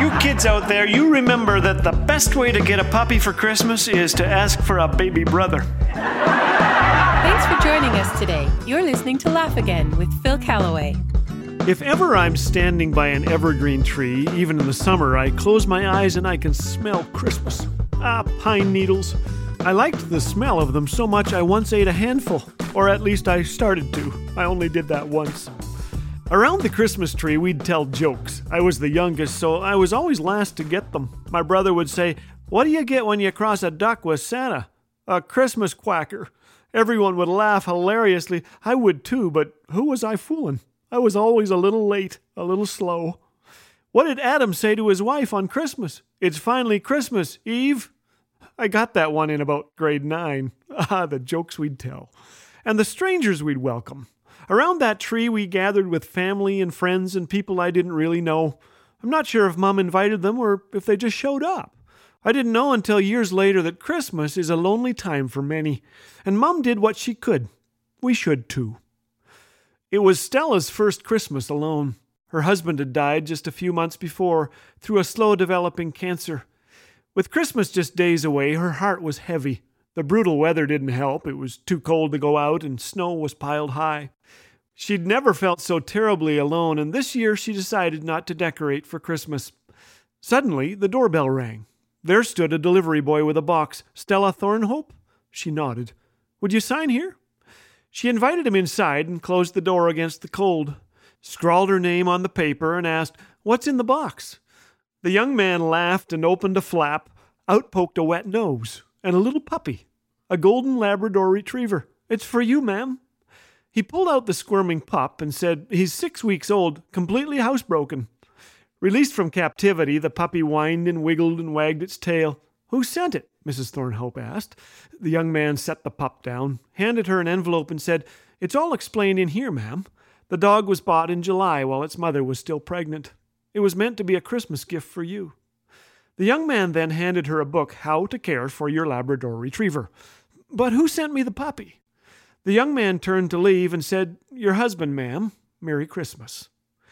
You kids out there, you remember that the best way to get a puppy for Christmas is to ask for a baby brother. Thanks for joining us today. You're listening to Laugh Again with Phil Callaway. If ever I'm standing by an evergreen tree, even in the summer, I close my eyes and I can smell Christmas. Pine needles. I liked the smell of them so much I once ate a handful. Or at least I started to. I only did that once. Around the Christmas tree, we'd tell jokes. I was the youngest, so I was always last to get them. My brother would say, "What do you get when you cross a duck with Santa?" "A Christmas quacker." Everyone would laugh hilariously. I would too, but who was I fooling? I was always a little late, a little slow. What did Adam say to his wife on Christmas? "It's finally Christmas, Eve." I got that one in about grade 9. The jokes we'd tell. And the strangers we'd welcome. Around that tree, we gathered with family and friends and people I didn't really know. I'm not sure if Mom invited them or if they just showed up. I didn't know until years later that Christmas is a lonely time for many, and Mom did what she could. We should too. It was Stella's first Christmas alone. Her husband had died just a few months before through a slow-developing cancer. With Christmas just days away, her heart was heavy. The brutal weather didn't help. It was too cold to go out, and snow was piled high. She'd never felt so terribly alone, and this year she decided not to decorate for Christmas. Suddenly, the doorbell rang. There stood a delivery boy with a box. "Stella Thornhope?" She nodded. "Would you sign here?" She invited him inside and closed the door against the cold, scrawled her name on the paper, and asked, "What's in the box?" The young man laughed and opened a flap. Out poked a wet nose and a little puppy, a golden Labrador retriever. "It's for you, ma'am." He pulled out the squirming pup and said, "He's 6 weeks old, completely housebroken." Released from captivity, the puppy whined and wiggled and wagged its tail. "Who sent it?" Mrs. Thornhope asked. The young man set the pup down, handed her an envelope and said, "It's all explained in here, ma'am. The dog was bought in July while its mother was still pregnant. It was meant to be a Christmas gift for you." The young man then handed her a book, How to Care for Your Labrador Retriever. "But who sent me the puppy?" The young man turned to leave and said, "Your husband, ma'am. Merry Christmas."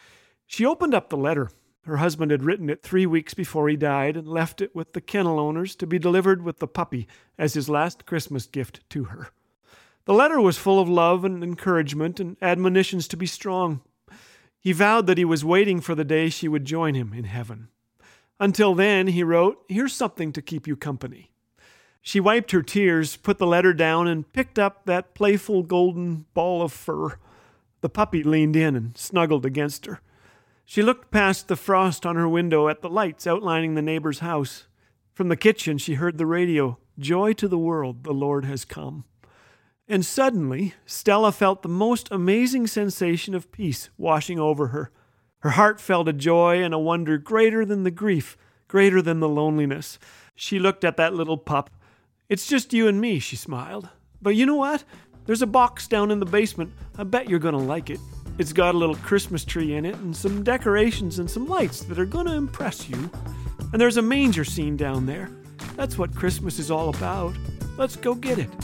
She opened up the letter. Her husband had written it 3 weeks before he died and left it with the kennel owners to be delivered with the puppy as his last Christmas gift to her. The letter was full of love and encouragement and admonitions to be strong. He vowed that he was waiting for the day she would join him in heaven. Until then, he wrote, "Here's something to keep you company." She wiped her tears, put the letter down, and picked up that playful golden ball of fur. The puppy leaned in and snuggled against her. She looked past the frost on her window at the lights outlining the neighbor's house. From the kitchen, she heard the radio, "Joy to the world, the Lord has come." And suddenly, Stella felt the most amazing sensation of peace washing over her. Her heart felt a joy and a wonder greater than the grief, greater than the loneliness. She looked at that little pup. "It's just you and me," she smiled. "But you know what? There's a box down in the basement. I bet you're going to like it. It's got a little Christmas tree in it and some decorations and some lights that are going to impress you. And there's a manger scene down there. That's what Christmas is all about. Let's go get it."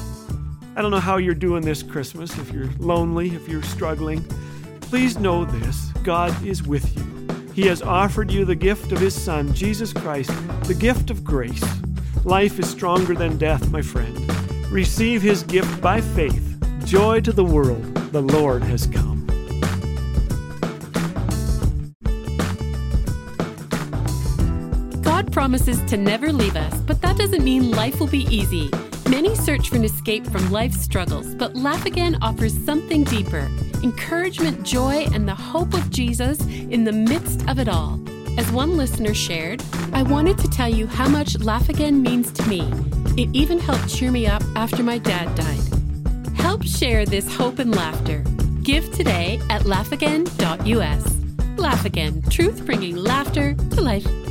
I don't know how you're doing this Christmas, if you're lonely, if you're struggling. Please know this, God is with you. He has offered you the gift of His Son, Jesus Christ, the gift of grace. Life is stronger than death, my friend. Receive His gift by faith. Joy to the world, the Lord has come. God promises to never leave us, but that doesn't mean life will be easy. Many search for an escape from life's struggles, but Laugh Again offers something deeper: encouragement, joy, and the hope of Jesus in the midst of it all. As one listener shared, "I wanted to tell you how much Laugh Again means to me. It even helped cheer me up after my dad died." Help share this hope and laughter. Give today at laughagain.us. Laugh Again, truth bringing laughter to life.